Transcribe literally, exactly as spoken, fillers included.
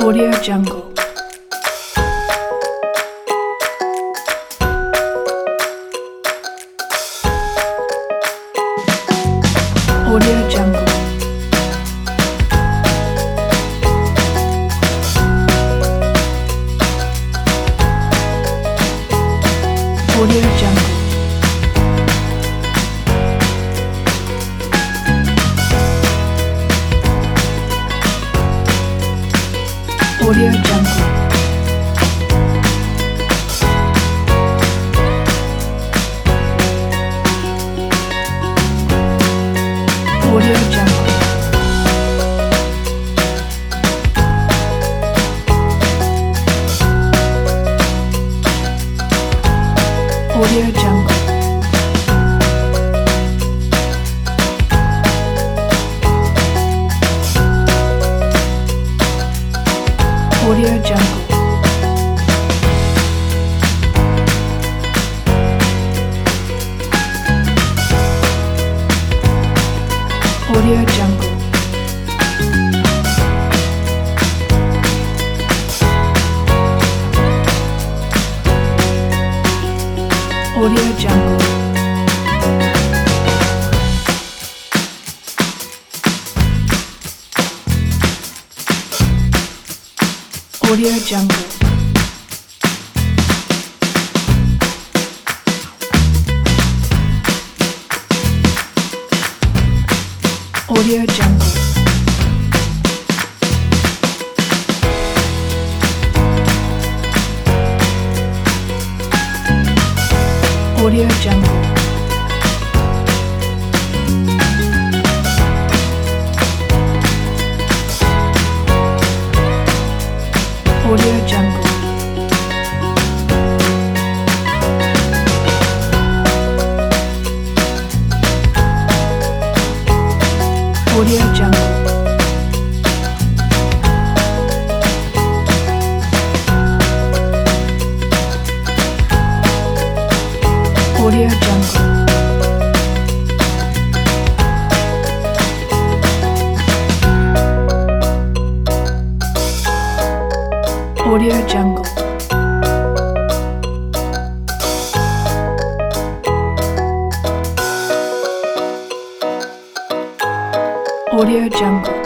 Audio Jungle. Audio Jungle. Audio Jungle. Audio Jungle. Audio Jungle. Audio Jungle. Audio Jungle. Audio Jungle. Audio Jungle. Audio Jungle. Audio Jungle. Audio Jungle. Audio Jungle. Audio Jungle. Audio Jungle. Audio Jungle. Audio Jungle.